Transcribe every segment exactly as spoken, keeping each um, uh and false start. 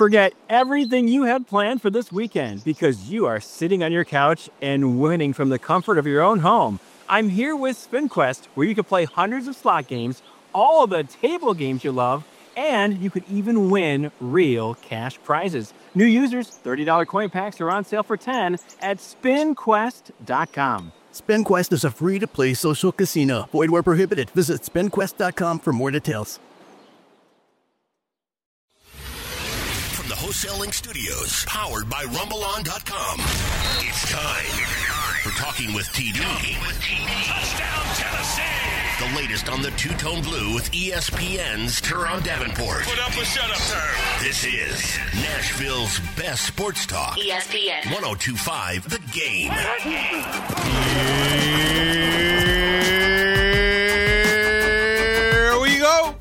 Forget everything you had planned for this weekend because you are sitting on your couch and winning from the comfort of your own home. I'm here with SpinQuest, where you can play hundreds of slot games, all of the table games you love, and you could even win real cash prizes. New users, thirty dollars coin packs are on sale for ten dollars at spin quest dot com. SpinQuest is a free-to-play social casino. Void where prohibited. Visit spin quest dot com for more details. From the Wholesaling Studios, powered by rumble on dot com, it's time for Talking with T D. Talking with T D. Touchdown, Tennessee! The latest on the Two-Tone Blue with E S P N's Teron Davenport. Put up a shut-up term. This is Nashville's best sports talk. E S P N. one oh two point five The Game. Here we go.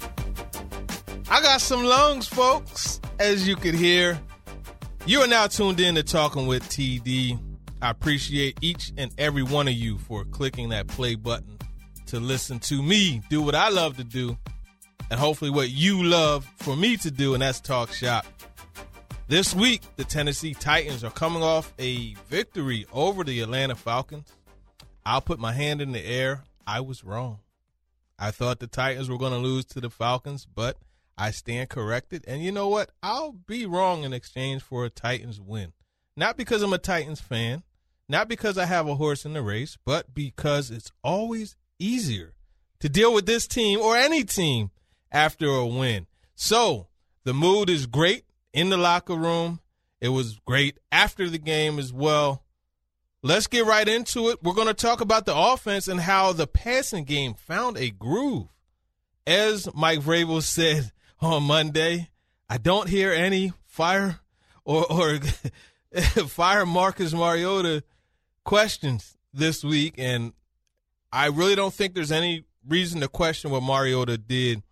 I got some lungs, folks, as you could hear. You are now tuned in to Talking with T D. I appreciate each and every one of you for clicking that play button to listen to me do what I love to do, and hopefully what you love for me to do, and that's talk shop. This week, the Tennessee Titans are coming off a victory over the Atlanta Falcons. I'll put my hand in the air. I was wrong. I thought the Titans were going to lose to the Falcons, but I stand corrected. And you know what? I'll be wrong in exchange for a Titans win. Not because I'm a Titans fan, not because I have a horse in the race, but because it's always easier to deal with this team or any team after a win. So the mood is great in the locker room. It was great after the game as well. Let's get right into it. We're going to talk about the offense and how the passing game found a groove. As Mike Vrabel said on Monday, I don't hear any fire or, or fire Marcus Mariota questions this week, and I really don't think there's any reason to question what Mariota did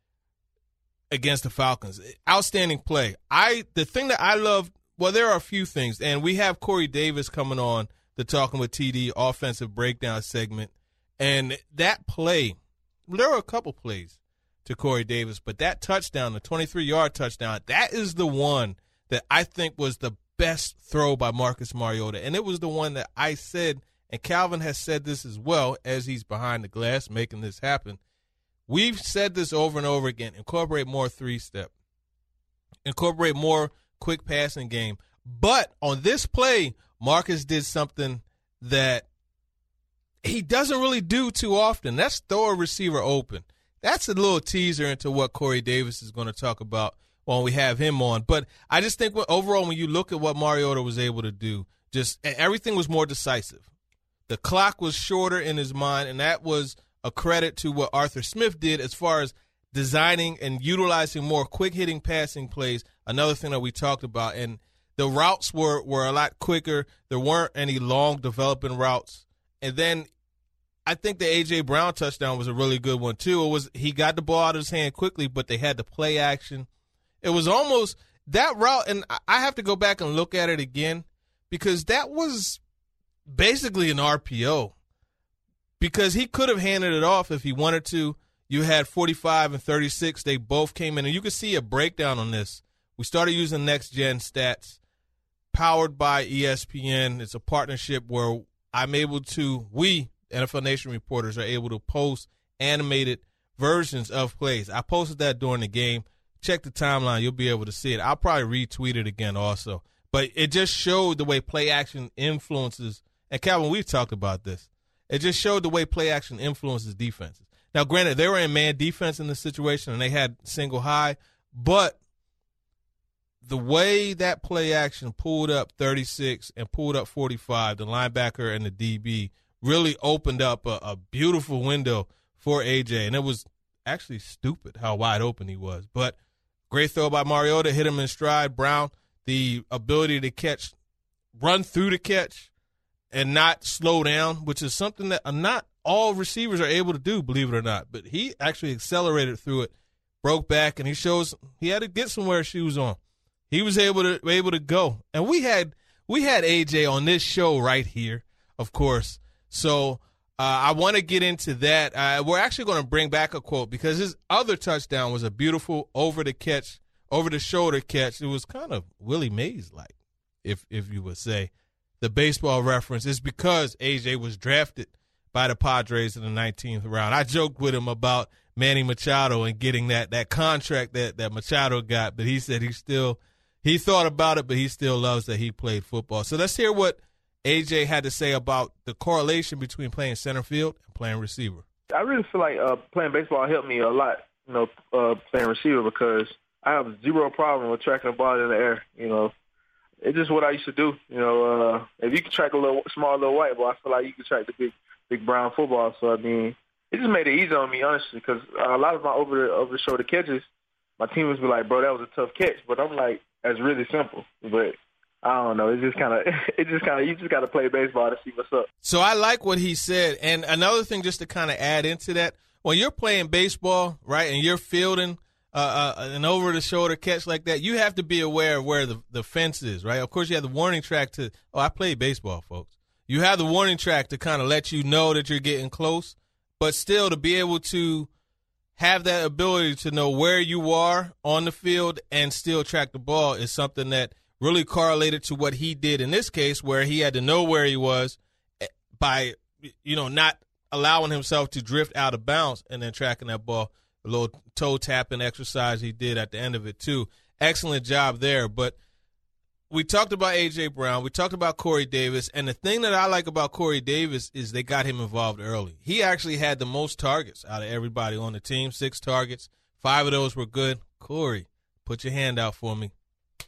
against the Falcons. Outstanding play. I the thing that I love, well, there are a few things, and we have Corey Davis coming on the Talking with T D offensive breakdown segment, and that play, there were a couple plays to Corey Davis, but that touchdown, the twenty-three-yard touchdown, that is the one that I think was the best throw by Marcus Mariota, and it was the one that I said, and Calvin has said this as well as he's behind the glass making this happen. We've said this over and over again. Incorporate more three-step. Incorporate more quick passing game. But on this play, Marcus did something that he doesn't really do too often. That's throw a receiver open. That's a little teaser into what Corey Davis is going to talk about when we have him on. But I just think overall when you look at what Mariota was able to do, just everything was more decisive. The clock was shorter in his mind, and that was a credit to what Arthur Smith did as far as designing and utilizing more quick-hitting passing plays, another thing that we talked about. And the routes were, were a lot quicker. There weren't any long developing routes. And then I think the A J. Brown touchdown was a really good one, too. It was he got the ball out of his hand quickly, but they had the play action. It was almost that route, and I have to go back and look at it again because that was basically an R P O because he could have handed it off if he wanted to. You had forty-five and thirty-six. They both came in, and you can see a breakdown on this. We started using next-gen stats powered by E S P N. It's a partnership where I'm able to, we, N F L Nation reporters, are able to post animated versions of plays. I posted that during the game. Check the timeline. You'll be able to see it. I'll probably retweet it again also. But it just showed the way play action influences. And, Calvin, we've talked about this. It just showed the way play action influences defenses. Now, granted, they were in man defense in this situation, and they had single high. But the way that play action pulled up thirty-six and pulled up forty-five, the linebacker and the D B really opened up a, a beautiful window for A J. And it was actually stupid how wide open he was. But great throw by Mariota, hit him in stride. Brown, the ability to catch, run through the catch and not slow down, which is something that not all receivers are able to do, believe it or not. But he actually accelerated through it, broke back, and he shows he had to get somewhere shoes on. He was able to able to go. And we had we had A J on this show right here, of course. So uh, I want to get into that. Uh, we're actually going to bring back a quote because his other touchdown was a beautiful over the catch over-the-shoulder catch. It was kind of Willie Mays-like, if if you would say. The baseball reference is because A J was drafted by the Padres in the nineteenth round. I joked with him about Manny Machado and getting that that contract that, that Machado got, but he said he still he thought about it, but he still loves that he played football. So let's hear what A J had to say about the correlation between playing center field and playing receiver. I really feel like uh, playing baseball helped me a lot, you know, uh, playing receiver, because I have zero problem with tracking the ball in the air, you know. It's just what I used to do. You know, uh, if you can track a little small little white ball, I feel like you can track the big big brown football. So, I mean, it just made it easy on me, honestly, because a lot of my over the, over the shoulder catches, my teammates be like, bro, that was a tough catch. But I'm like, that's really simple. But I don't know. It's just kind of, it just kind of, you just got to play baseball to see what's up. So I like what he said. And another thing, just to kind of add into that, when you're playing baseball, right, and you're fielding Uh, uh, an over-the-shoulder catch like that, you have to be aware of where the, the fence is, right? Of course, you have the warning track to – oh, I played baseball, folks. You have the warning track to kind of let you know that you're getting close, but still to be able to have that ability to know where you are on the field and still track the ball is something that really correlated to what he did in this case, where he had to know where he was by, you know, not allowing himself to drift out of bounds and then tracking that ball. A little toe tapping exercise he did at the end of it, too. Excellent job there. But we talked about A J. Brown. We talked about Corey Davis. And the thing that I like about Corey Davis is they got him involved early. He actually had the most targets out of everybody on the team, six targets. Five of those were good. Corey, put your hand out for me.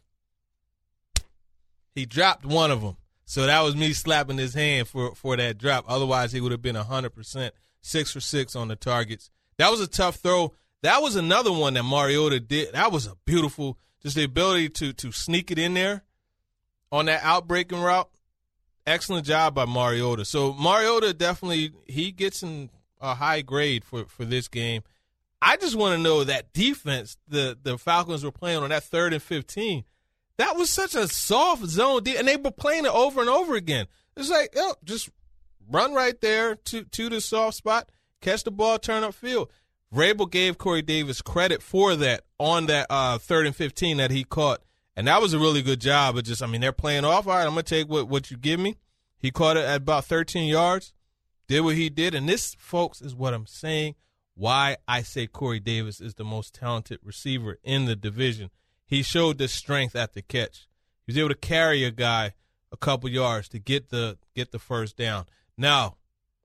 He dropped one of them. So that was me slapping his hand for, for that drop. Otherwise, he would have been one hundred percent, six for six on the targets. That was a tough throw. That was another one that Mariota did. That was a beautiful, just the ability to to sneak it in there on that outbreaking route. Excellent job by Mariota. So Mariota definitely, he gets in a high grade for, for this game. I just want to know that defense the, the Falcons were playing on that third and fifteen. That was such a soft zone, and they were playing it over and over again. It's like, oh, just run right there to, to the soft spot. Catch the ball, turn up field. Vrabel gave Corey Davis credit for that on that uh, third and fifteen that he caught. And that was a really good job. But just, I mean, they're playing off. All right, I'm going to take what, what you give me. He caught it at about thirteen yards, did what he did. And this, folks, is what I'm saying, why I say Corey Davis is the most talented receiver in the division. He showed the strength at the catch. He was able to carry a guy a couple yards to get the get the first down. Now,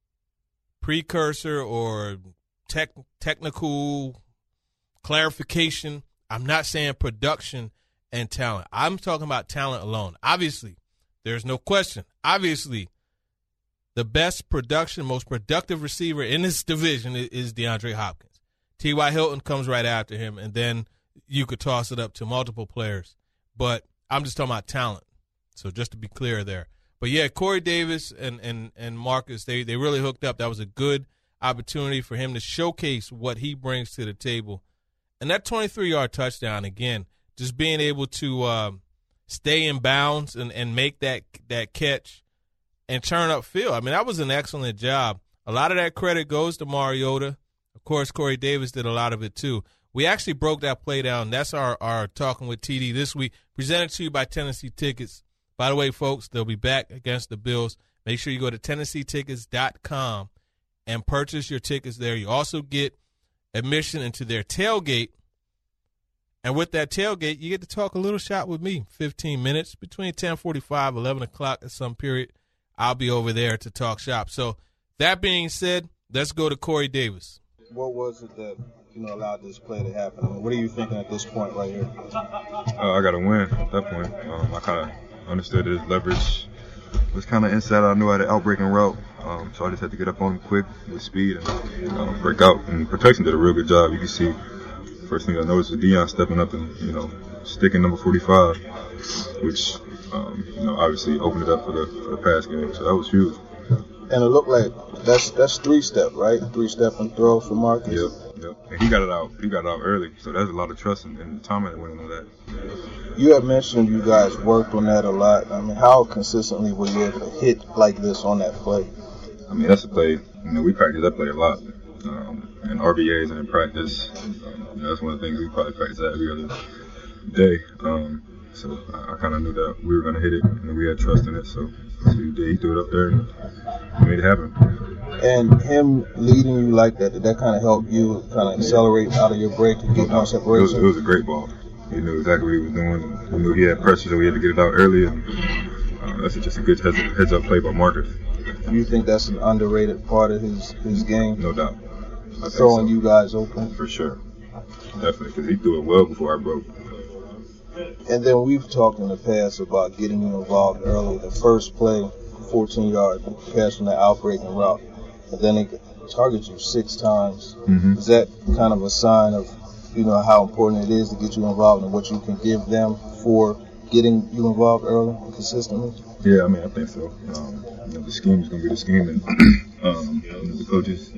precursor or tech, technical clarification, I'm not saying production and talent. I'm talking about talent alone. Obviously, there's no question. Obviously, the best production, most productive receiver in this division is, is DeAndre Hopkins. T Y. Hilton comes right after him, and then you could toss it up to multiple players. But I'm just talking about talent. So just to be clear there. But, yeah, Corey Davis and, and, and Marcus, they, they really hooked up. That was a good opportunity for him to showcase what he brings to the table. And that twenty-three-yard touchdown, again, just being able to um, stay in bounds and, and make that that catch and turn up field. I mean, that was an excellent job. A lot of that credit goes to Mariota. Of course, Corey Davis did a lot of it too. We actually broke that play down. That's our, our Talking with T D this week, presented to you by Tennessee Tickets. By the way, folks, they'll be back against the Bills. Make sure you go to Tennessee Tickets dot com and purchase your tickets there. You also get admission into their tailgate. And with that tailgate, you get to talk a little shop with me, fifteen minutes, between ten forty-five, eleven o'clock at some period. I'll be over there to talk shop. So that being said, let's go to Corey Davis. What was it that, you know, allowed this play to happen? I mean, what are you thinking at this point right here? Uh, I got to win at that point. Um, I kind of understood his leverage was kind of inside. I knew I had an outbreaking route, um, so I just had to get up on him quick with speed and uh, break out. And protection did a real good job. You can see, first thing I noticed was Deion stepping up and, you know, sticking number forty-five, which, um, you know, obviously opened it up for the for the pass game. So that was huge. And it looked like that's that's three step, right? Three step and throw for Marcus. Yep, yep. And he got it out. He got it out early. So there's a lot of trust in, in the timing that went into that. You had mentioned you guys worked on that a lot. I mean, how consistently were you able to hit like this on that play? I mean, that's a play. You know, we practice that play a lot. Um, in R B As and in practice. Um, you know, that's one of the things we probably practice at every other day. Um, so I, I kind of knew that we were going to hit it and we had trust in it. So, so he did. He threw it up there and we made it happen. And him leading you like that, did that kind of help you kind of accelerate out of your break and get more separation? It was, it was a great ball. He knew exactly what he was doing. He knew he had pressure, so we had to get it out early. And uh, that's just a good heads, heads up play by Marcus. Do you think that's an underrated part of his, his game? No doubt. I Throwing so. you guys open? For sure. Definitely, because he threw it well before I broke. And then we've talked in the past about getting you involved early. The first play, fourteen yard pass from the outbreaking route, and then they target you six times. Mm-hmm. Is that kind of a sign of, you know, how important it is to get you involved and what you can give them for getting you involved early and consistently? Yeah, I mean, I think so. Um, you know, the scheme is going to be the scheme, and um, you know, the coaches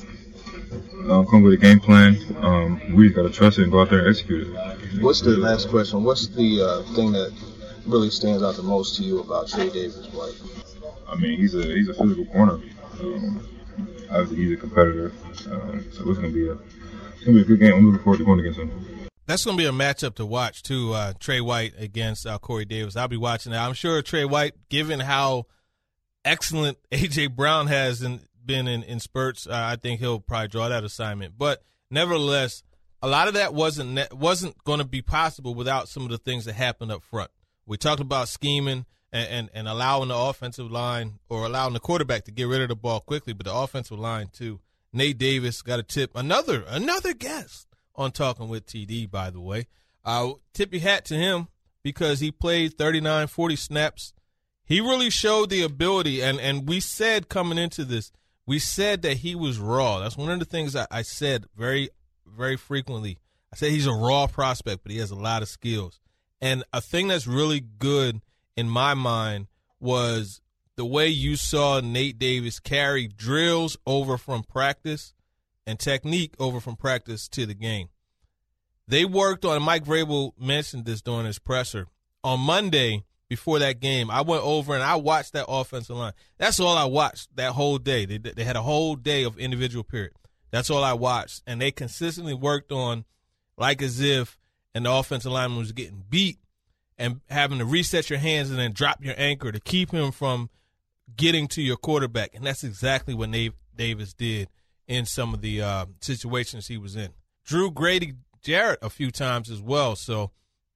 um, come with a game plan. Um, we just got to trust it and go out there and execute it. What's the last question? What's the uh, thing that really stands out the most to you about Trey Davis-White? I mean, he's a he's a physical corner. Um, obviously, he's a competitor, um, so it's going to be a it's going to be a good game. I'm looking forward to going against him. That's going to be a matchup to watch, too, uh, Trey White against uh, Corey Davis. I'll be watching that. I'm sure Trey White, given how excellent A J. Brown has in, been in, in spurts, uh, I think he'll probably draw that assignment. But nevertheless, a lot of that wasn't ne- wasn't going to be possible without some of the things that happened up front. We talked about scheming and, and, and allowing the offensive line or allowing the quarterback to get rid of the ball quickly, but the offensive line, too. Nate Davis got a tip. Another, another guest on Talking with T D, by the way. Uh, tip your hat to him because he played thirty-nine, forty snaps. He really showed the ability, and, and we said coming into this, we said that he was raw. That's one of the things I, I said very, very frequently. I said he's a raw prospect, but he has a lot of skills. And a thing that's really good in my mind was the way you saw Nate Davis carry drills over from practice and technique over from practice to the game. They worked on, Mike Vrabel mentioned this during his presser. On Monday, before that game, I went over and I watched that offensive line. That's all I watched that whole day. They, they had a whole day of individual period. That's all I watched. And they consistently worked on, like as if an offensive lineman was getting beat and having to reset your hands and then drop your anchor to keep him from getting to your quarterback. And that's exactly what Nate Davis did in some of the uh, situations he was in. Drew Grady Jarrett a few times as well, so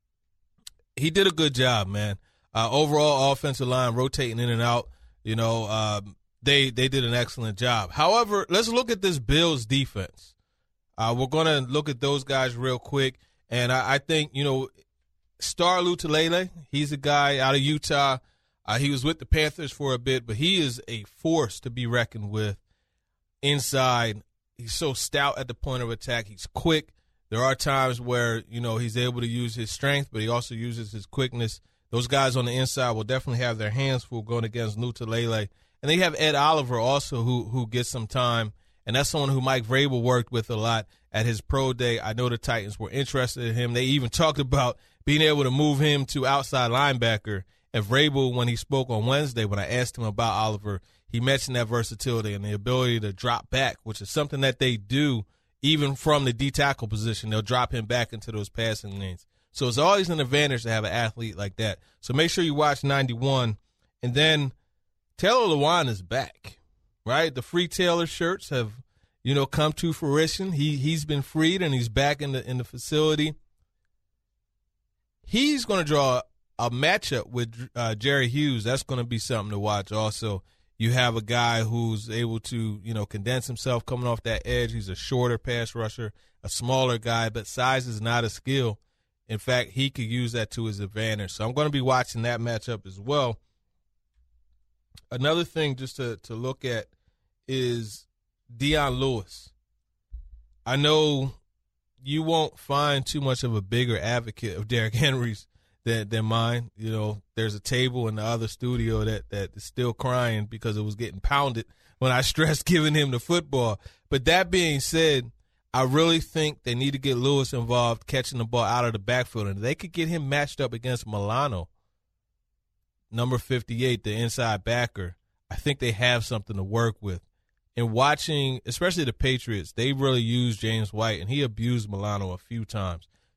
he did a good job, man. Uh, overall offensive line rotating in and out, you know, um, they they did an excellent job. However, let's look at this Bills defense. Uh, we're going to look at those guys real quick, and I, I think, you know, Star Lotulelei, he's a guy out of Utah. Uh, he was with the Panthers for a bit, but he is a force to be reckoned with inside. He's so stout at the point of attack. He's quick. There are times where, you know, he's able to use his strength, but he also uses his quickness. Those guys on the inside will definitely have their hands full going against Lotulelei. And they have Ed Oliver also who who gets some time, and that's someone who Mike Vrabel worked with a lot at his pro day. I know the Titans were interested in him. They even talked about being able to move him to outside linebacker. And Vrabel, when he spoke on Wednesday, when I asked him about Oliver, he mentioned that versatility and the ability to drop back, which is something that they do even from the D-tackle position. They'll drop him back into those passing lanes. So it's always an advantage to have an athlete like that. So make sure you watch ninety-one. And then Taylor Lewan is back, right? The free Taylor shirts have, you know, come to fruition. He, he's been freed, and he's back in the in the facility. He's going to draw a matchup with uh, Jerry Hughes. That's going to be something to watch also. You have a guy who's able to, you know, condense himself coming off that edge. He's a shorter pass rusher, a smaller guy, but size is not a skill. In fact, he could use that to his advantage. So I'm going to be watching that matchup as well. Another thing just to, to look at is Dion Lewis. I know you won't find too much of a bigger advocate of Derrick Henry's than, than mine. You know, there's a table in the other studio that, that is still crying because it was getting pounded when I stressed giving him the football. But that being said, I really think they need to get Lewis involved catching the ball out of the backfield. And they could get him matched up against Milano, number fifty-eight, the inside backer. I think they have something to work with. And watching, especially the Patriots, they really used James White, and he abused Milano a few times.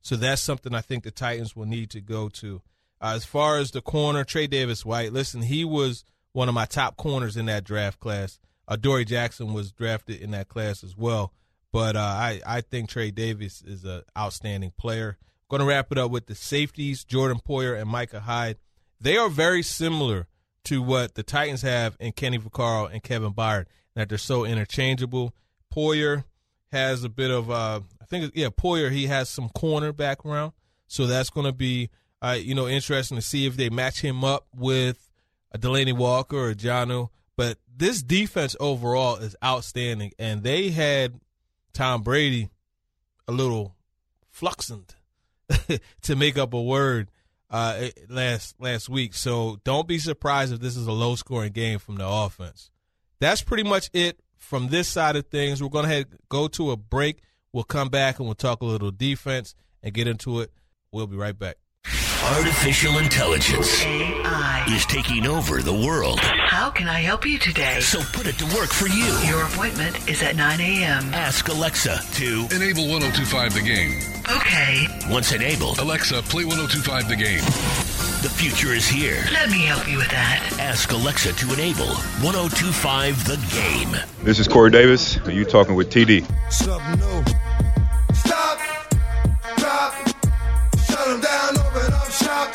So that's something I think the Titans will need to go to. Uh, as far as the corner, Trey Davis-White, listen, he was one of my top corners in that draft class. Uh, Dory Jackson was drafted in that class as well. But uh, I, I think Trey Davis is an outstanding player. Going to wrap it up with the safeties, Jordan Poyer and Micah Hyde. They are very similar to what the Titans have in Kenny Vaccaro and Kevin Byard, that they're so interchangeable. Poyer has a bit of, uh, I think, yeah, Poyer, he has some corner background. So that's going to be, uh, you know, interesting to see if they match him up with a Delaney Walker or Jonnu. But this defense overall is outstanding, and they had Tom Brady a little fluxened to make up a word uh, last last week. So don't be surprised if this is a low-scoring game from the offense. That's pretty much it from this side of things. We're going to go to a break. We'll come back and we'll talk a little defense and get into it. We'll be right back. Artificial intelligence A I is taking over the world. How can I help you today? So put it to work for you. Your appointment is at nine a.m. Ask Alexa to enable one oh two point five The Game. Okay. Once enabled, Alexa, play one oh two point five The Game. The future is here. Let me help you with that. Ask Alexa to enable one oh two point five The Game. This is Corey Davis, and you talking with T D. Something new. Stop, drop, shut them down, open up shop.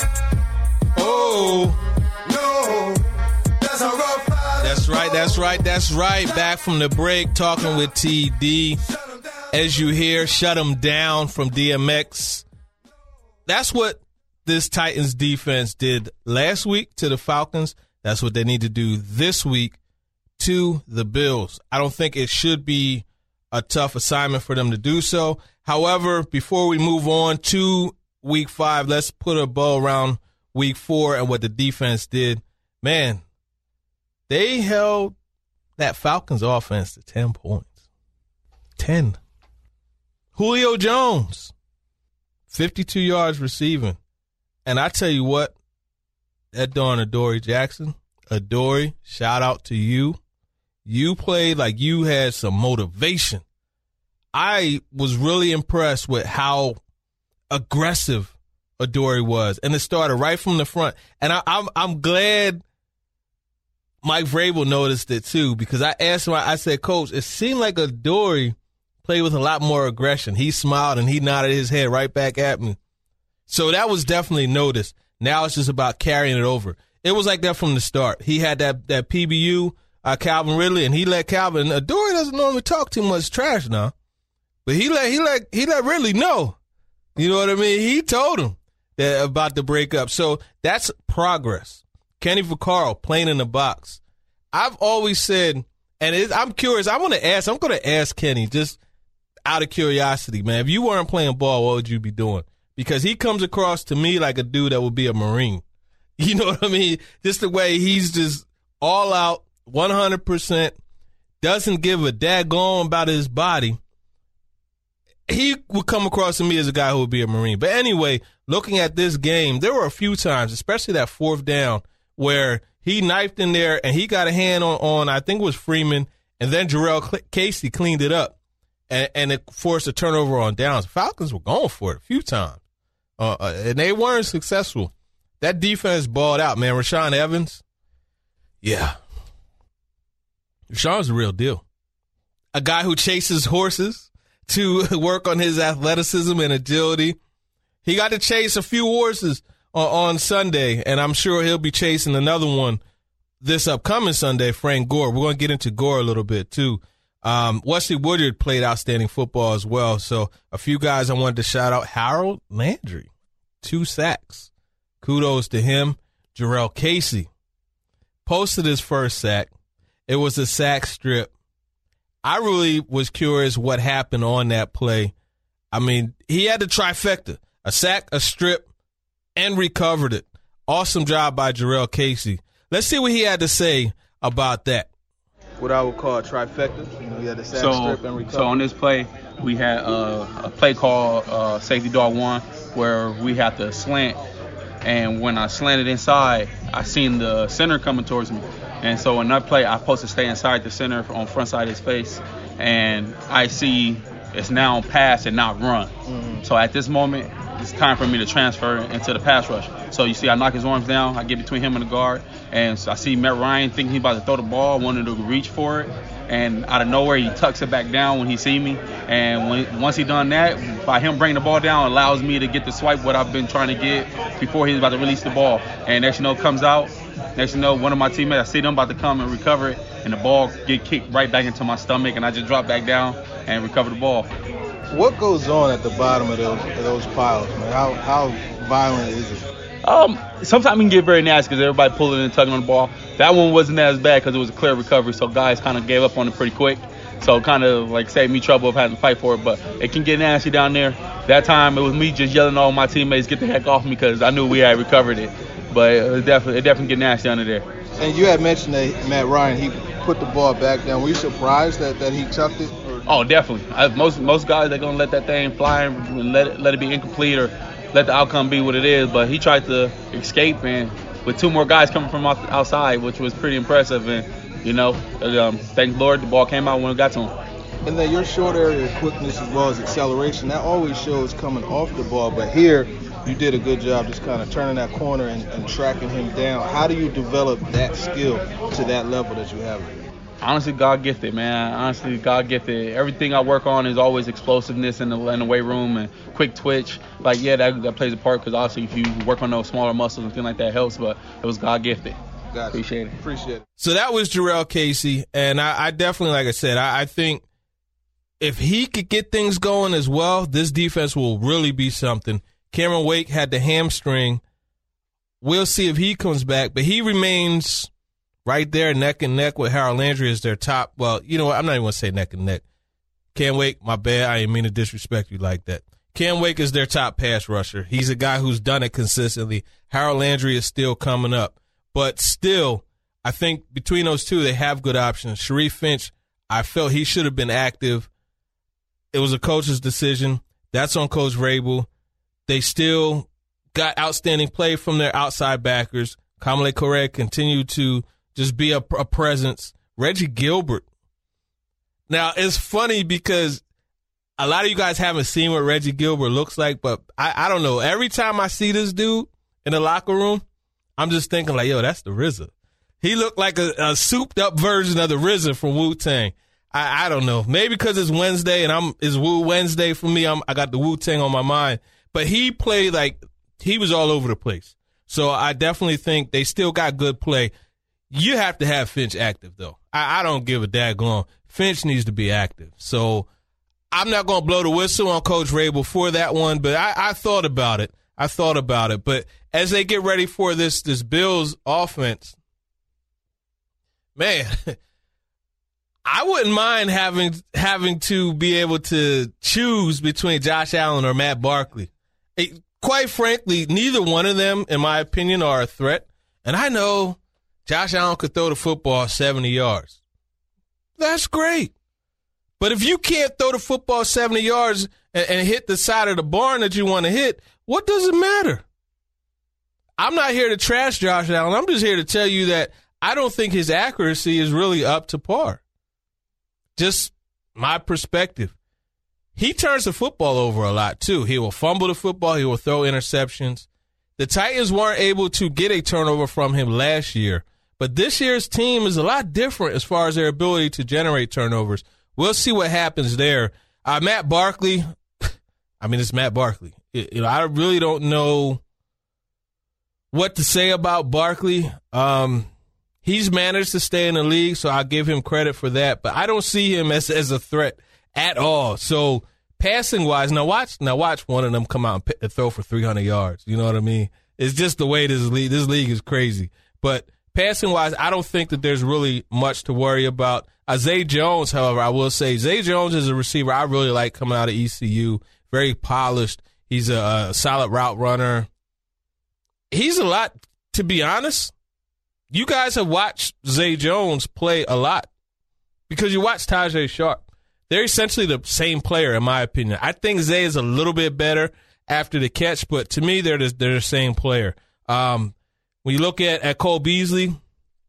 Oh. No, that's a rough ride. That's right, that's right, that's right. Back from the break, talking with T D. As you hear, shut them down from D M X. That's what this Titans defense did last week to the Falcons. That's what they need to do this week to the Bills. I don't think it should be a tough assignment for them to do so. However, before we move on to week five, let's put a bow around week four and what the defense did. Man, they held that Falcons offense to ten points. ten. Julio Jones, fifty-two yards receiving. And I tell you what, that darn Adoree Jackson, Adoree, shout out to you. You played like you had some motivation. I was really impressed with how aggressive Adoree was, and it started right from the front. And I, I'm I'm glad Mike Vrabel noticed it too, because I asked him, I said, Coach, it seemed like Adoree played with a lot more aggression. He smiled and he nodded his head right back at me. So that was definitely noticed. Now it's just about carrying it over. It was like that from the start. He had that that P B U, uh, Calvin Ridley, and he let Calvin. Adoree doesn't normally talk too much trash now, but he let he let he let Ridley know. You know what I mean? He told him that about the breakup. So that's progress. Kenny Vaccaro playing in the box. I've always said, and it, I'm curious. I want to ask. I'm going to ask Kenny just out of curiosity, man. If you weren't playing ball, what would you be doing? Because he comes across to me like a dude that would be a Marine. You know what I mean? Just the way he's just all out, one hundred percent, doesn't give a daggone about his body. He would come across to me as a guy who would be a Marine. But anyway, looking at this game, there were a few times, especially that fourth down, where he knifed in there and he got a hand on, on I think it was Freeman, and then Jarrell Casey cleaned it up, and, and it forced a turnover on downs. Falcons were going for it a few times, uh, and they weren't successful. That defense balled out, man. Rashaan Evans, yeah. Rashawn's the real deal. A guy who chases horses to work on his athleticism and agility. He got to chase a few horses on, on Sunday, and I'm sure he'll be chasing another one this upcoming Sunday, Frank Gore. We're going to get into Gore a little bit, too. Um, Wesley Woodyard played outstanding football as well. So a few guys I wanted to shout out. Harold Landry, two sacks. Kudos to him. Jarrell Casey posted his first sack. It was a sack strip. I really was curious what happened on that play. I mean, he had the trifecta, a sack, a strip, and recovered it. Awesome job by Jarrell Casey. Let's see what he had to say about that. What I would call a trifecta. You know, he had the sack, so, strip, and recovered. So on this play, we had uh, a play called uh, safety dog one, where we had to slant. And when I slanted inside, I seen the center coming towards me. And so in that play, I'm supposed to stay inside the center on front side of his face. And I see it's now pass and not run. Mm-hmm. So at this moment, it's time for me to transfer into the pass rush. So you see, I knock his arms down, I get between him and the guard, and so I see Matt Ryan thinking he's about to throw the ball, wanted to reach for it, and out of nowhere he tucks it back down when he see me. And when, once he done that, by him bringing the ball down, it allows me to get the swipe what I've been trying to get before he's about to release the ball. And next you know, comes out. Next you know, one of my teammates, I see them about to come and recover it, and the ball get kicked right back into my stomach, and I just drop back down and recover the ball. What goes on at the bottom of those of those piles, man? How how violent is it? Um, sometimes it can get very nasty because everybody pulling and tugging on the ball. That one wasn't as bad because it was a clear recovery, so guys kind of gave up on it pretty quick. So it kind of like saved me trouble of having to fight for it, but it can get nasty down there. That time it was me just yelling at all my teammates, get the heck off me, because I knew we had recovered it. But it was definitely it definitely get nasty under there. And you had mentioned that Matt Ryan, he put the ball back down. Were you surprised that, that he chucked it? Or? Oh, definitely. I, most most guys, they're going to let that thing fly and let it, let it be incomplete or let the outcome be what it is. But he tried to escape, and with two more guys coming from outside, which was pretty impressive. And, you know, um, thank the Lord, the ball came out when it got to him. And then your short area quickness as well as acceleration, that always shows coming off the ball. But here, you did a good job just kind of turning that corner and, and tracking him down. How do you develop that skill to that level that you have? Honestly, God gifted, man. Honestly, God gifted. Everything I work on is always explosiveness in the, in the weight room and quick twitch. Like, yeah, that, that plays a part because obviously if you work on those smaller muscles and things like that helps, but it was God gifted. Gotcha. Appreciate it. Appreciate it. So that was Jurrell Casey, and I, I definitely, like I said, I, I think if he could get things going as well, this defense will really be something. Cameron Wake had the hamstring. We'll see if he comes back, but he remains right there neck and neck with Harold Landry as their top. Well, you know what? I'm not even going to say neck and neck. Cam Wake, my bad. I didn't mean to disrespect you like that. Cam Wake is their top pass rusher. He's a guy who's done it consistently. Harold Landry is still coming up. But still, I think between those two, they have good options. Sharif Finch, I felt he should have been active. It was a coach's decision. That's on Coach Vrabel. They still got outstanding play from their outside backers. Kamale Correa continued to just be a, a presence. Reggie Gilbert. Now, it's funny because a lot of you guys haven't seen what Reggie Gilbert looks like, but I, I don't know. Every time I see this dude in the locker room, I'm just thinking like, yo, that's the R Z A. He looked like a, a souped-up version of the R Z A from Wu-Tang. I, I don't know. Maybe because it's Wednesday and I'm it's Wu Wednesday for me. I'm, I got the Wu-Tang on my mind. But he played like he was all over the place. So I definitely think they still got good play. You have to have Finch active, though. I, I don't give a daggone. Finch needs to be active. So I'm not going to blow the whistle on Coach Vrabel for that one, but I, I thought about it. I thought about it. But as they get ready for this this Bills offense, man, I wouldn't mind having having to be able to choose between Josh Allen or Matt Barkley. It, quite frankly, neither one of them, in my opinion, are a threat. And I know Josh Allen could throw the football seventy yards. That's great. But if you can't throw the football seventy yards and, and hit the side of the barn that you want to hit, what does it matter? I'm not here to trash Josh Allen. I'm just here to tell you that I don't think his accuracy is really up to par. Just my perspective. He turns the football over a lot, too. He will fumble the football. He will throw interceptions. The Titans weren't able to get a turnover from him last year, but this year's team is a lot different as far as their ability to generate turnovers. We'll see what happens there. Uh, Matt Barkley, I mean, it's Matt Barkley. It, you know, I really don't know what to say about Barkley. Um, he's managed to stay in the league, so I'll give him credit for that. But I don't see him as as a threat at all. So passing wise, now watch now watch one of them come out and, p- and throw for three hundred yards. You know what I mean? It's just the way this league this league is crazy. But passing wise, I don't think that there's really much to worry about. Uh, Zay Jones, however, I will say Zay Jones is a receiver I really like coming out of E C U. Very polished. He's a, a solid route runner. He's a lot, to be honest. You guys have watched Zay Jones play a lot because you watch Tajay Sharp. They're essentially the same player, in my opinion. I think Zay is a little bit better after the catch, but to me, they're the, they're the same player. Um, when you look at, at Cole Beasley,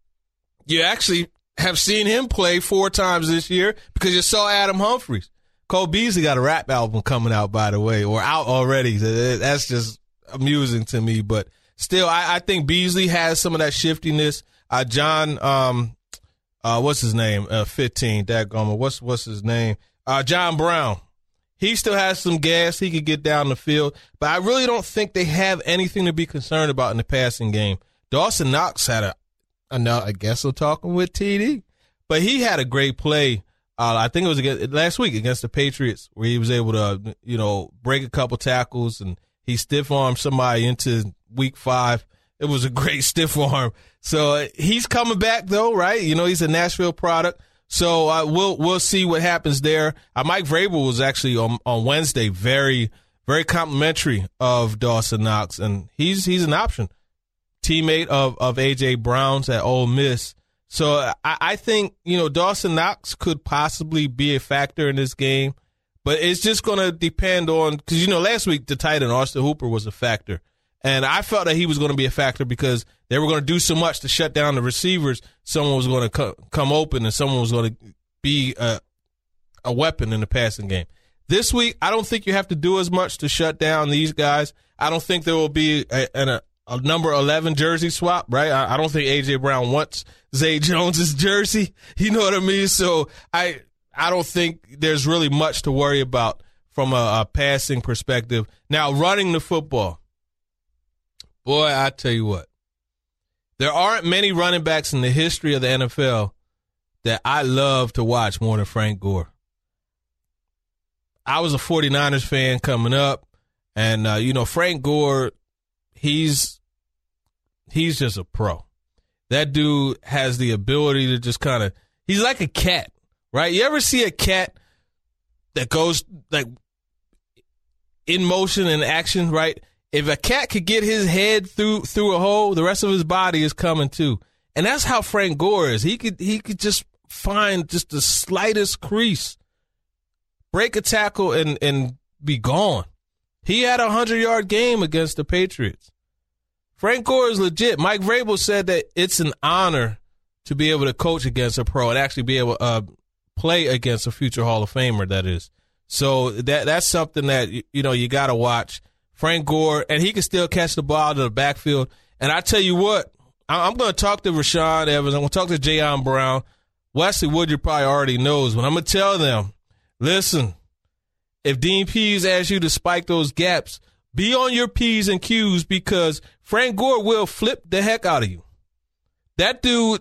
you actually have seen him play four times this year because you saw Adam Humphries. Cole Beasley got a rap album coming out, by the way, or out already. That's just amusing to me. But still, I, I think Beasley has some of that shiftiness. Uh, John, um, uh, what's his name? Uh, fifteen, dadgummit. What's, what's his name? Uh, John Brown. He still has some gas. He could get down the field. But I really don't think they have anything to be concerned about in the passing game. Dawson Knox had a, a I guess I'm talking with T D, but he had a great play. Uh, I think it was against, last week against the Patriots where he was able to, you know, break a couple tackles and he stiff-armed somebody into week five. It was a great stiff arm. So uh, he's coming back, though, right? You know, he's a Nashville product. So uh, we'll we'll see what happens there. Uh, Mike Vrabel was actually on, on Wednesday very, very complimentary of Dawson Knox, and he's he's an option. Teammate of, of A J. Brown's at Ole Miss. So I, I think, you know, Dawson Knox could possibly be a factor in this game, but it's just going to depend on, because, you know, last week the tight end, Austin Hooper, was a factor. And I felt that he was going to be a factor because they were going to do so much to shut down the receivers. Someone was going to co- come open and someone was going to be a, a weapon in the passing game. This week, I don't think you have to do as much to shut down these guys. I don't think there will be a, a, a number eleven jersey swap, right? I, I don't think A J. Brown wants Zay Jones's jersey. You know what I mean? So I I don't think there's really much to worry about from a, a passing perspective. Now, running the football. Boy, I tell you what, there aren't many running backs in the history of the N F L that I love to watch more than Frank Gore. I was a 49ers fan coming up, and, uh, you know, Frank Gore, he's he's just a pro. That dude has the ability to just kind of – he's like a cat, right? You ever see a cat that goes, like, in motion and action, right? If a cat could get his head through through a hole, the rest of his body is coming too. And that's how Frank Gore is. He could he could just find just the slightest crease, break a tackle, and, and be gone. He had a hundred-yard game against the Patriots. Frank Gore is legit. Mike Vrabel said that it's an honor to be able to coach against a pro and actually be able to uh, play against a future Hall of Famer, that is. So that that's something that, you know, you got to watch. Frank Gore, and he can still catch the ball to the backfield. And I tell you what, I'm going to talk to Rashaan Evans. I'm going to talk to Jayon Brown. Wesley Woodyard probably already knows, but I'm going to tell them, listen, if Dean Pease asks you to spike those gaps, be on your P's and Q's because Frank Gore will flip the heck out of you. That dude,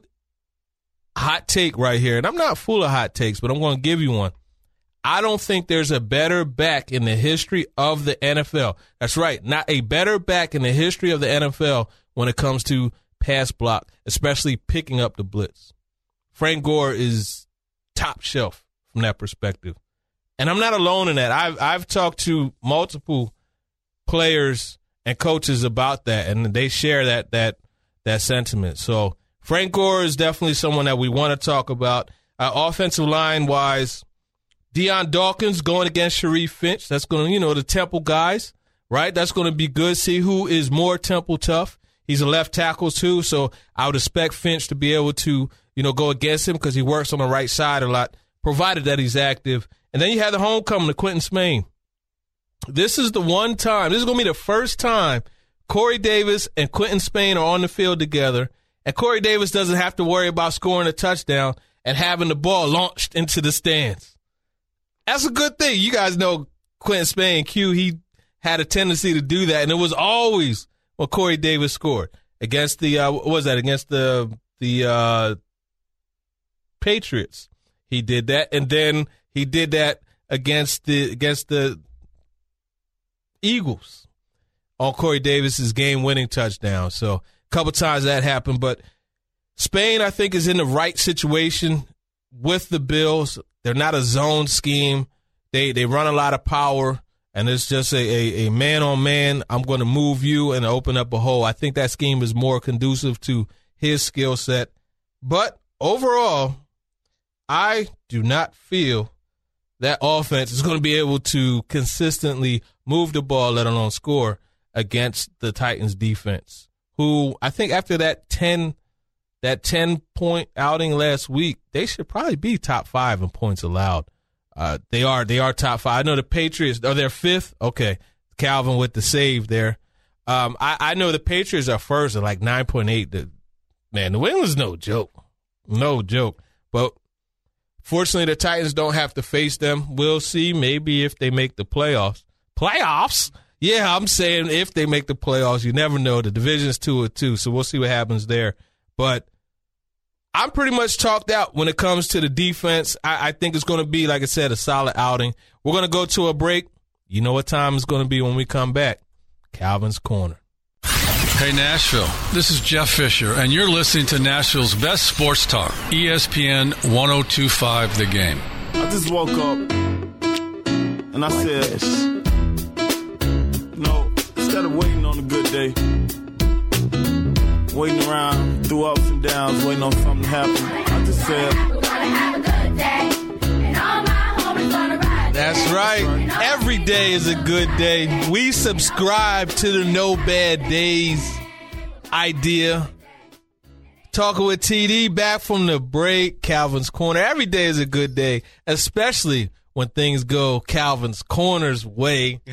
hot take right here, and I'm not full of hot takes, but I'm going to give you one. I don't think there's a better back in the history of the N F L. That's right, not a better back in the history of the N F L when it comes to pass block, especially picking up the blitz. Frank Gore is top shelf from that perspective. And I'm not alone in that. I've I've talked to multiple players and coaches about that, and they share that that that sentiment. So Frank Gore is definitely someone that we want to talk about. Uh, offensive line-wise, Deion Dawkins going against Sharif Finch. That's going to, you know, the Temple guys, right? That's going to be good. See who is more Temple tough. He's a left tackle, too, so I would expect Finch to be able to, you know, go against him because he works on the right side a lot, provided that he's active. And then you have the homecoming to Quentin Spain. This is the one time, this is going to be the first time Corey Davis and Quentin Spain are on the field together, and Corey Davis doesn't have to worry about scoring a touchdown and having the ball launched into the stands. That's a good thing. You guys know Quentin Spain, Q, he had a tendency to do that, and it was always when Corey Davis scored against the, uh, what was that, against the the uh, Patriots. He did that, and then he did that against the against the Eagles on Corey Davis's game-winning touchdown. So a couple times that happened, but Spain, I think, is in the right situation with the Bills. They're not a zone scheme. They they run a lot of power, and it's just a, a, a man-on-man, I'm going to move you and open up a hole. I think that scheme is more conducive to his skill set. But overall, I do not feel that offense is going to be able to consistently move the ball, let alone score, against the Titans defense, who I think after that ten that ten-point outing last week, they should probably be top five in points allowed Uh, they are they are top five. I know the Patriots are their fifth. Okay, Calvin with the save there. Um, I, I know the Patriots are first at like nine point eight. The, man, New England's no joke. No joke. But fortunately, the Titans don't have to face them. We'll see maybe if they make the playoffs. Playoffs? Yeah, I'm saying if they make the playoffs. You never know. The division's two or two, so we'll see what happens there. But I'm pretty much talked out when it comes to the defense. I, I think it's going to be, like I said, a solid outing. We're going to go to a break. You know what time it's going to be when we come back. Calvin's Corner. Hey, Nashville. This is Jeff Fisher, and you're listening to Nashville's best sports talk, E S P N one oh two point five The Game. I just woke up, and I like said, this. You know, instead of waiting on a good day, waiting around through ups and downs, waiting on something to happen, I just said, we're gonna have a good day, and all my homies gonna ride. That's right. Every day is a good day. We subscribe to the No Bad Days idea. Talking with T D, back from the break, Calvin's Corner. Every day is a good day, especially when things go Calvin's Corner's way.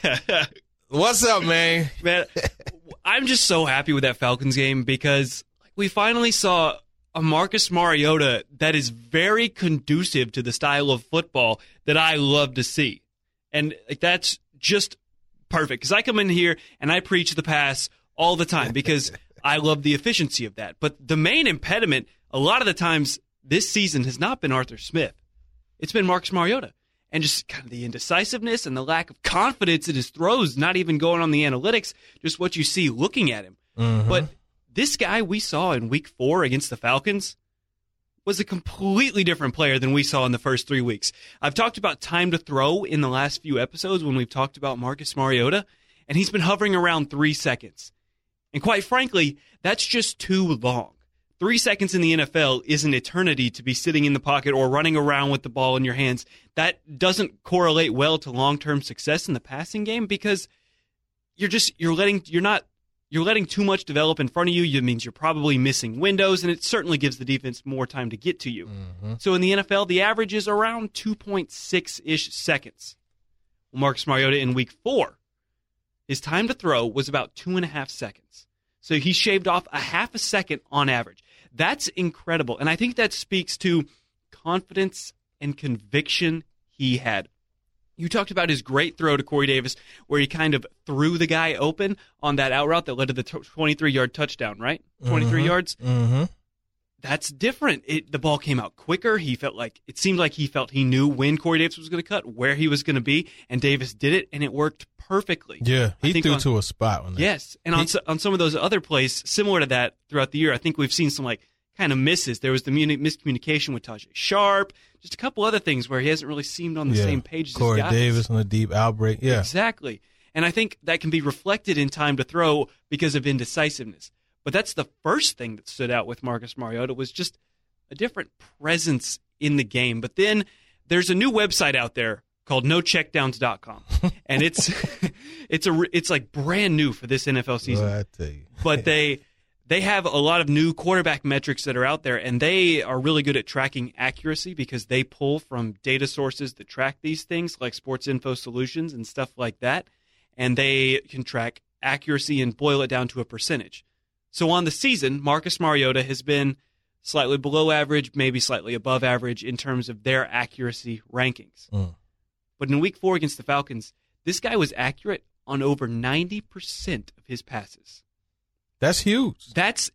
What's up, man? Man, I'm just so happy with that Falcons game because we finally saw a Marcus Mariota that is very conducive to the style of football that I love to see. And like, that's just perfect because I come in here and I preach the pass all the time because I love the efficiency of that. But the main impediment a lot of the times this season has not been Arthur Smith. It's been Marcus Mariota. And just kind of the indecisiveness and the lack of confidence in his throws, not even going on the analytics, just what you see looking at him. Mm-hmm. But this guy we saw in week four against the Falcons was a completely different player than we saw in the first three weeks. I've talked about time to throw in the last few episodes when we've talked about Marcus Mariota, and he's been hovering around three seconds. And quite frankly, that's just too long. Three seconds in the N F L is an eternity to be sitting in the pocket or running around with the ball in your hands. That doesn't correlate well to long-term success in the passing game because you're just you're letting you're not you're letting too much develop in front of you. It means you're probably missing windows, and it certainly gives the defense more time to get to you. Mm-hmm. So in the N F L, the average is around two point six-ish seconds. Well, Marcus Mariota in week four, his time to throw was about two and a half seconds. So he shaved off a half a second on average. That's incredible. And I think that speaks to confidence and conviction he had. You talked about his great throw to Corey Davis where he kind of threw the guy open on that out route that led to the twenty-three-yard touchdown, right? twenty-three mm-hmm. yards? Mm-hmm. That's different. It, the ball came out quicker. He felt like it seemed like he felt he knew when Corey Davis was going to cut, where he was going to be, and Davis did it, and it worked perfectly. Yeah, he threw on, to a spot. On that. Yes, and he, on on some of those other plays similar to that throughout the year, I think we've seen some like kind of misses. There was the miscommunication with Tajay Sharp, just a couple other things where he hasn't really seemed on the yeah. same page as Corey his guys. Davis on the deep outbreak. Yeah, exactly. And I think that can be reflected in time to throw because of indecisiveness. But that's the first thing that stood out with Marcus Mariota was just a different presence in the game. But then there's a new website out there called no checkdowns dot com. And it's it's a it's like brand new for this N F L season. Well, I tell you. But they they have a lot of new quarterback metrics that are out there, and they are really good at tracking accuracy because they pull from data sources that track these things like Sports Info Solutions and stuff like that. And they can track accuracy and boil it down to a percentage. So on the season, Marcus Mariota has been slightly below average, maybe slightly above average in terms of their accuracy rankings. Mm. But in week four against the Falcons, this guy was accurate on over ninety percent of his passes. That's huge. That's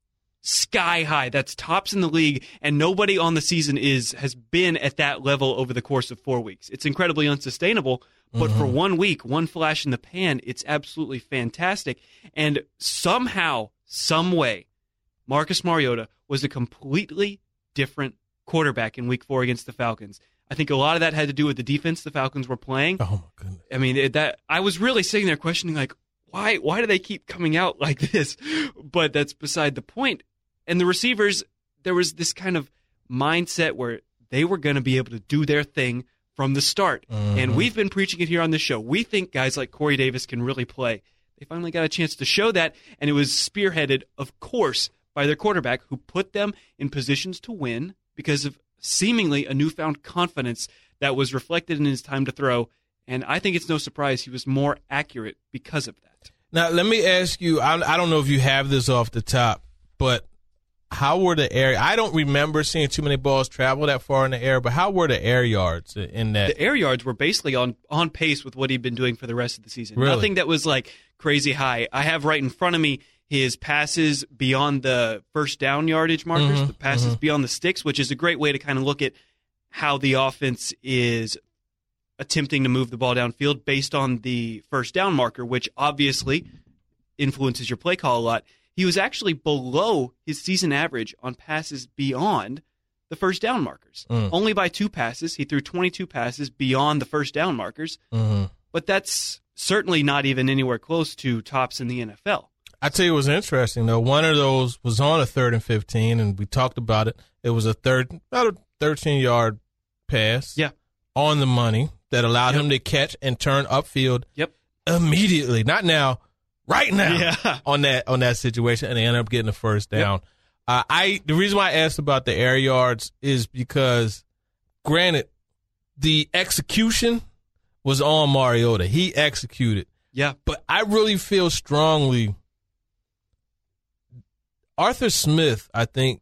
sky high. That's tops in the league, and nobody on the season is has been at that level over the course of four weeks. It's incredibly unsustainable, but mm-hmm. for one week, one flash in the pan, it's absolutely fantastic. And somehow, some way, Marcus Mariota was a completely different quarterback in week four against the Falcons. I think a lot of that had to do with the defense the Falcons were playing. Oh, my goodness. I mean, it, that I was really sitting there questioning, like, why why do they keep coming out like this? But that's beside the point. And the receivers, there was this kind of mindset where they were going to be able to do their thing from the start. Mm-hmm. And we've been preaching it here on the show. We think guys like Corey Davis can really play. They finally got a chance to show that, and it was spearheaded, of course, by their quarterback, who put them in positions to win because of seemingly a newfound confidence that was reflected in his time to throw. And I think it's no surprise he was more accurate because of that. Now, let me ask you, I, I don't know if you have this off the top, but how were the air? I don't remember seeing too many balls travel that far in the air, but how were the air yards in that? The air yards were basically on, on pace with what he'd been doing for the rest of the season. Really? Nothing that was like crazy high. I have right in front of me his passes beyond the first down yardage markers, Mhm, the passes mhm. beyond the sticks, which is a great way to kind of look at how the offense is attempting to move the ball downfield based on the first down marker, which obviously influences your play call a lot. He was actually below his season average on passes beyond the first down markers. Mm. Only by two passes. He threw twenty-two passes beyond the first down markers. Mhm. But that's certainly not even anywhere close to tops in the N F L. I tell you what's interesting, though. One of those was on a third and fifteen, and we talked about it. It was a third, about a thirteen-yard pass Yeah. on the money that allowed him to catch and turn upfield Yep. immediately. Not now, right now Yeah. on that on that situation, and they ended up getting the first down. Uh, I the reason why I asked about the air yards is because, granted, the execution was on Mariota. He executed. Yeah. But I really feel strongly Arthur Smith, I think,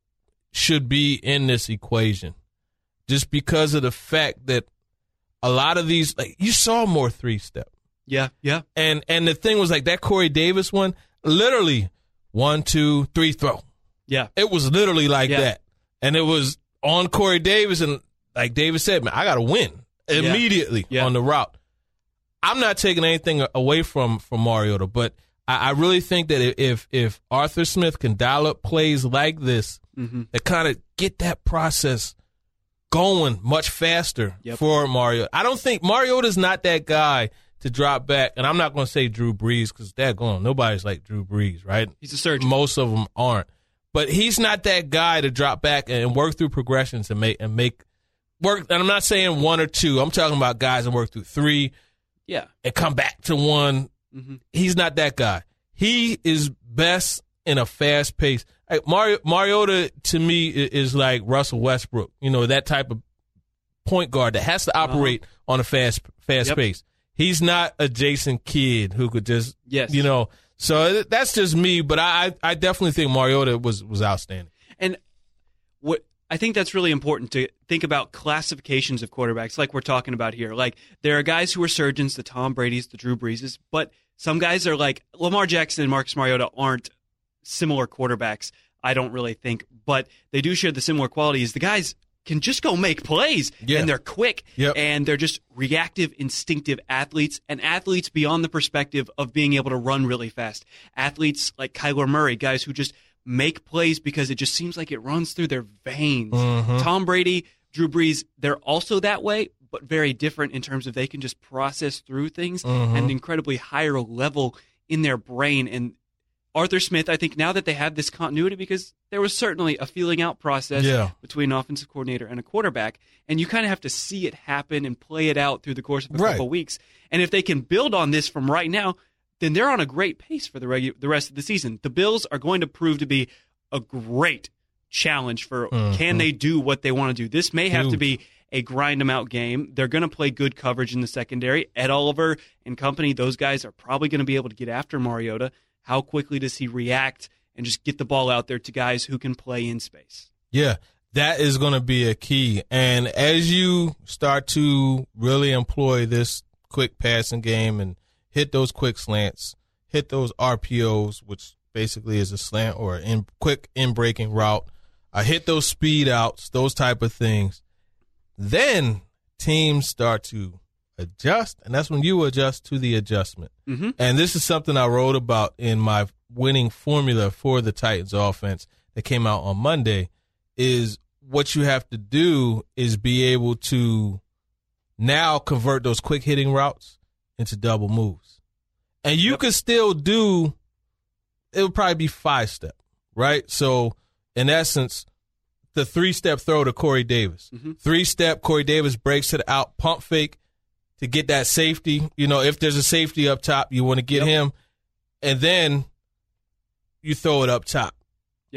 should be in this equation just because of the fact that a lot of these, like, you saw more three-step. Yeah, yeah. And and the thing was, like, that Corey Davis one, literally one, two, three, throw. Yeah. It was literally like Yeah. that. And it was on Corey Davis, and like David said, man, I got to win immediately Yeah. on the route. I'm not taking anything away from, from Mariota, but I, I really think that if if Arthur Smith can dial up plays like this, Mhm. that kind of get that process going much faster Yep. for Mariota. I don't think Mariota's not that guy to drop back, and I'm not going to say Drew Brees because that's going. Nobody's like Drew Brees, right? He's a surgeon. Most of them aren't, but he's not that guy to drop back and work through progressions and make and make work. And I'm not saying one or two. I'm talking about guys that work through three. Yeah. And come back to one. Mhm. He's not that guy. He is best in a fast pace. Like Mario, Mariota to me i- is like Russell Westbrook. You know, that type of point guard that has to operate on a fast fast Yep. pace. He's not a Jason Kidd who could just, Yes. you know. So that's just me, but I I I definitely think Mariota was was outstanding. And what I think that's really important to think about classifications of quarterbacks like we're talking about here. Like there are guys who are surgeons, the Tom Brady's, the Drew Breeses, but some guys are like Lamar Jackson and Marcus Mariota aren't similar quarterbacks, I don't really think, but they do share the similar qualities. The guys can just go make plays, Yeah. and they're quick, Yep. and they're just reactive, instinctive athletes, and athletes beyond the perspective of being able to run really fast. Athletes like Kyler Murray, guys who just make plays because it just seems like it runs through their veins. Mhm. Tom Brady, Drew Brees, they're also that way, but very different in terms of they can just process through things Mhm. at an incredibly higher level in their brain. And Arthur Smith, I think now that they have this continuity, because there was certainly a feeling out process Yeah. between an offensive coordinator and a quarterback, and you kind of have to see it happen and play it out through the course of a Right. couple weeks. And if they can build on this from right now, then they're on a great pace for the regu- the rest of the season. The Bills are going to prove to be a great challenge for Mhm. can they do what they want to do. This may have to Huge. be a grind them out game. They're going to play good coverage in the secondary. Ed Oliver and company, those guys are probably going to be able to get after Mariota. How quickly does he react and just get the ball out there to guys who can play in space? Yeah, that is going to be a key. And as you start to really employ this quick passing game and hit those quick slants, hit those R P Os, which basically is a slant or an in, quick in-breaking route, uh, hit those speed outs, those type of things, then teams start to adjust, and that's when you adjust to the adjustment. Mm-hmm. And this is something I wrote about in my winning formula for the Titans offense that came out on Monday, is what you have to do is be able to now convert those quick hitting routes into double moves. And you Yep. could still do, it would probably be five step, right? So in essence, the three step throw to Corey Davis, Mhm. three step Corey Davis breaks it out, pump fake to get that safety. You know, if there's a safety up top, you want to get Yep. him, and then you throw it up top. Yeah.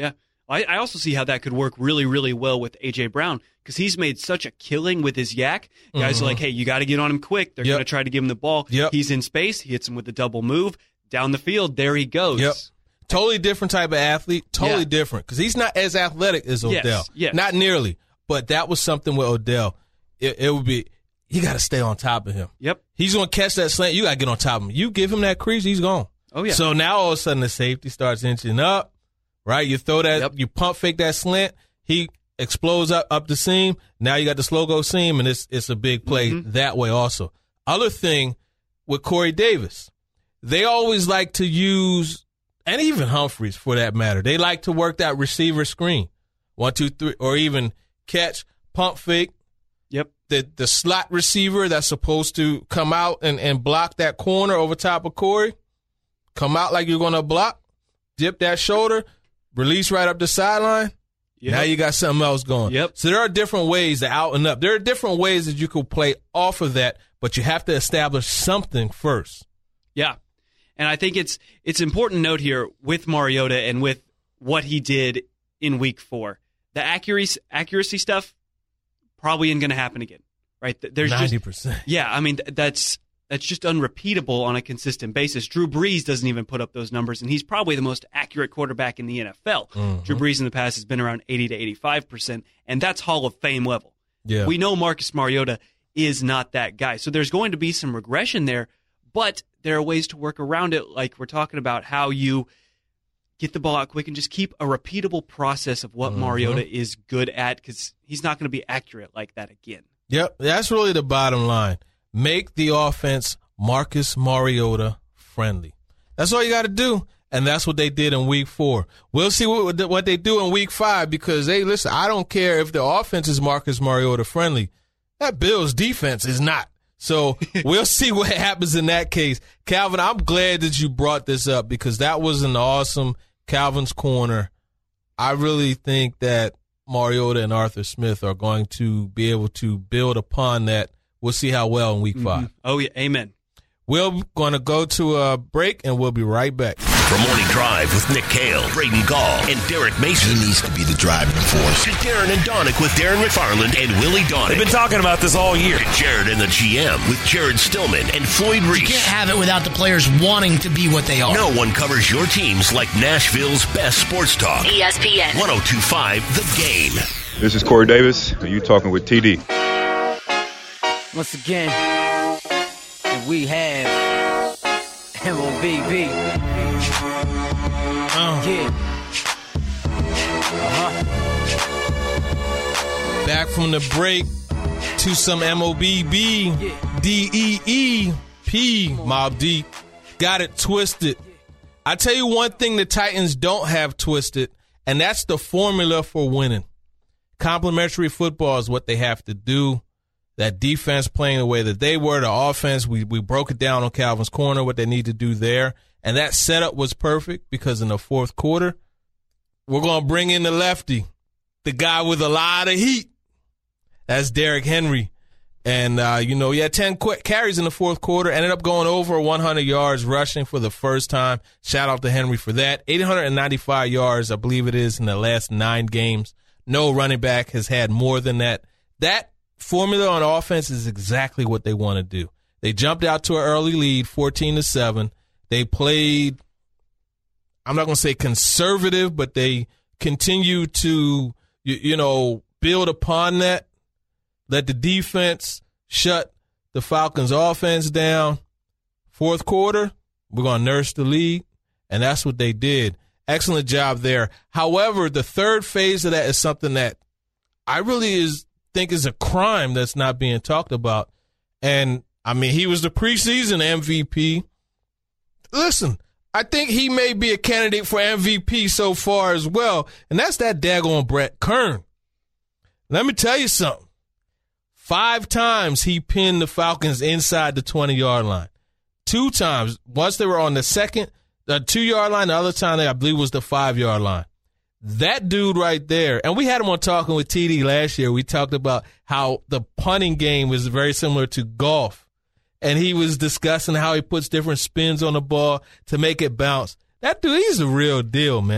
I, I also see how that could work really, really well with A J. Brown because he's made such a killing with his yak. Guys Mm-hmm. are like, hey, you got to get on him quick. They're Yep. going to try to give him the ball. Yep. He's in space. He hits him with the double move. Down the field, there he goes. Yep. Totally different type of athlete. Totally Yeah. different because he's not as athletic as Yes, Odell. yes. Not nearly. But that was something with Odell. It, it would be, you got to stay on top of him. Yep. He's going to catch that slant. You got to get on top of him. You give him that crease, he's gone. Oh, yeah. So now all of a sudden the safety starts inching up, right? You throw that, Yep. you pump fake that slant. He explodes up, up the seam. Now you got the slow go seam, and it's it's a big play Mm-hmm. that way also. Other thing with Corey Davis, they always like to use, and even Humphreys for that matter, they like to work that receiver screen. One, two, three, or even catch, pump fake. Yep. The the slot receiver that's supposed to come out and, and block that corner over top of Corey, come out like you're going to block, dip that shoulder, release right up the sideline. Yep. Now you got something else going. Yep. So there are different ways to out and up. There are different ways that you could play off of that, but you have to establish something first. Yeah. And I think it's it's important to note here with Mariota and with what he did in week four. The accuracy accuracy stuff probably ain't going to happen again. Right? There's ninety just percent. Yeah, I mean th- that's that's just unrepeatable on a consistent basis. Drew Brees doesn't even put up those numbers, and he's probably the most accurate quarterback in the N F L. Mm-hmm. Drew Brees in the past has been around eighty to eighty-five percent, and that's Hall of Fame level. Yeah. We know Marcus Mariota is not that guy. So there's going to be some regression there, but there are ways to work around it, like we're talking about how you get the ball out quick and just keep a repeatable process of what Mm-hmm. Mariota is good at, because he's not going to be accurate like that again. Yep, that's really the bottom line. Make the offense Marcus Mariota friendly. That's all you got to do, and that's what they did in week four. We'll see what what they do in week five because, hey, listen, I don't care if the offense is Marcus Mariota friendly. That Bills defense is not. So we'll see what happens in that case. Calvin, I'm glad that you brought this up because that was an awesome Calvin's Corner. I really think that Mariota and Arthur Smith are going to be able to build upon that. We'll see how well in week Mm-hmm. five. Oh, yeah. Amen. We're going to go to a break, and we'll be right back. From Morning Drive with Nick Kale, Braden Gall, and Derek Mason. He needs to be the driving force. To Darren and Donick with Darren McFarland and Willie Donick. They've been talking about this all year. To Jared and the G M with Jared Stillman and Floyd Reese. You can't have it without the players wanting to be what they are. No one covers your teams like Nashville's best sports talk. E S P N one oh two point five The Game. This is Corey Davis, and you talking with T D. Once again, and we have M O B B. Uh, Yeah. Uh-huh. Back from the break to some M O B B, D E E P, Mob D. Got it twisted. I tell you one thing the Titans don't have twisted, and that's the formula for winning. Complementary football is what they have to do. That defense playing the way that they were, the offense, we, we broke it down on Calvin's Corner, what they need to do there. And that setup was perfect because in the fourth quarter, we're going to bring in the lefty, the guy with a lot of heat. That's Derrick Henry. And, uh, you know, he had ten quick carries in the fourth quarter, ended up going over one hundred yards rushing for the first time. Shout out to Henry for that. eight hundred ninety-five yards, I believe it is, in the last nine games. No running back has had more than that. That formula on offense is exactly what they want to do. They jumped out to an early lead, fourteen to seven. They played, I'm not going to say conservative, but they continue to, you, you know, build upon that. Let the defense shut the Falcons' offense down. Fourth quarter, we're going to nurse the lead, and that's what they did. Excellent job there. However, the third phase of that is something that I really is think is a crime that's not being talked about. And, I mean, he was the preseason M V P. Listen, I think he may be a candidate for M V P so far as well, and that's that daggone Brett Kern. Let me tell you something. Five times he pinned the Falcons inside the twenty-yard line. Two times. Once they were on the second, the two-yard line. The other time, I believe, was the five-yard line. That dude right there, and we had him on Talking with T D last year. We talked about how the punting game is very similar to golf, and he was discussing how he puts different spins on the ball to make it bounce. That dude, he's a real deal, man.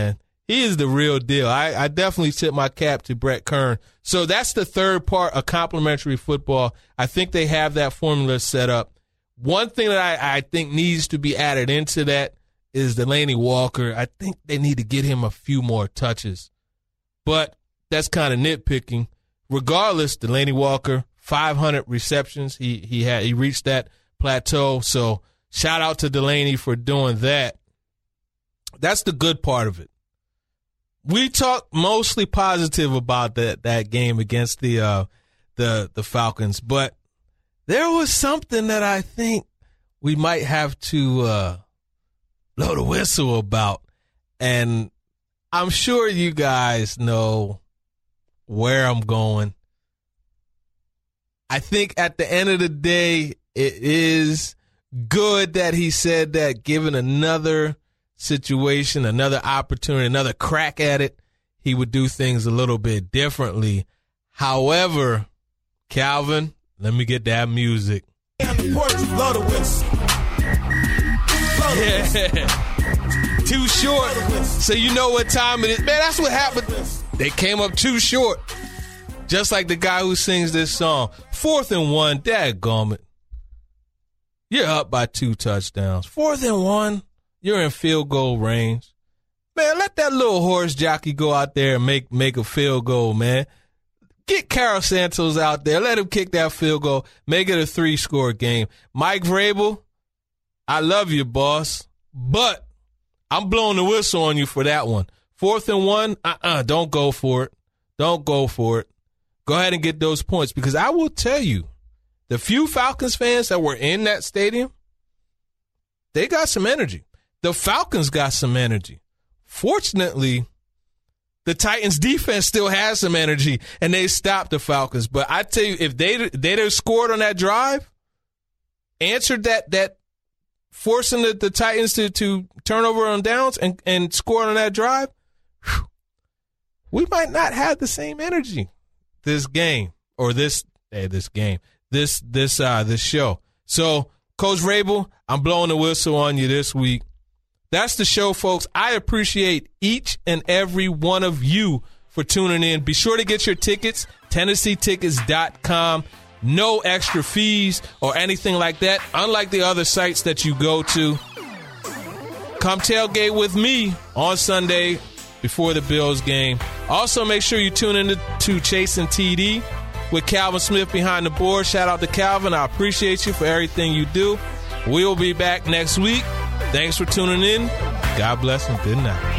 he is the real deal. I, I definitely tip my cap to Brett Kern. So that's the third part of complimentary football. I think they have that formula set up. One thing that I, I think needs to be added into that is Delanie Walker. I think they need to get him a few more touches. But that's kind of nitpicking. Regardless, Delanie Walker, five hundred receptions. He he had he reached that plateau. So shout out to Delanie for doing that. That's the good part of it. We talked mostly positive about that that game against the uh, the the Falcons, but there was something that I think we might have to uh, blow the whistle about, and I'm sure you guys know where I'm going. I think at the end of the day, it is good that he said that given another situation, another opportunity, another crack at it, he would do things a little bit differently. However, Calvin, let me get that music. Blow the whistle. Blow the whistle. Yeah. Too short. So you know what time it is. Man, that's what happened. They came up too short. Just like the guy who sings this song. Fourth and one, dadgummit. You're up by two touchdowns. Fourth and one, you're in field goal range. Man, let that little horse jockey go out there and make, make a field goal, man. Get Carol Santos out there. Let him kick that field goal. Make it a three-score game. Mike Vrabel, I love you, boss. But I'm blowing the whistle on you for that one. Fourth and one, uh-uh, don't go for it. Don't go for it. Go ahead and get those points because I will tell you, the few Falcons fans that were in that stadium, they got some energy. The Falcons got some energy. Fortunately, the Titans defense still has some energy, and they stopped the Falcons. But I tell you, if they they'd have scored on that drive, answered that that forcing the, the Titans to, to turn over on downs and, and score on that drive, whew, we might not have the same energy this game or this hey, this game this this uh this show. So, Coach Vrabel, I'm blowing the whistle on you this week. That's the show, folks. I appreciate each and every one of you for tuning in. Be sure to get your tickets, Tennessee Tickets dot com. No extra fees or anything like that, unlike the other sites that you go to. Come tailgate with me on Sunday before the Bills game. Also, make sure you tune in to Chasing T D with Calvin Smith behind the board. Shout out to Calvin. I appreciate you for everything you do. We'll be back next week. Thanks for tuning in. God bless and good night.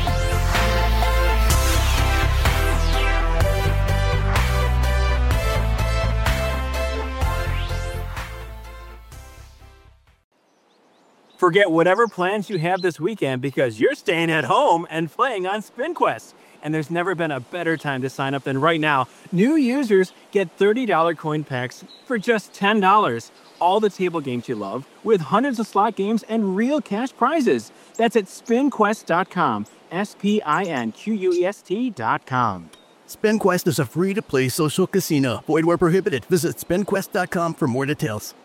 Forget whatever plans you have this weekend because you're staying at home and playing on SpinQuest. And there's never been a better time to sign up than right now. New users get thirty dollars coin packs for just ten dollars. All the table games you love with hundreds of slot games and real cash prizes. That's at spin quest dot com. S P I N Q U E S T dot com. SpinQuest is a free-to-play social casino. Void where prohibited. Visit spin quest dot com for more details.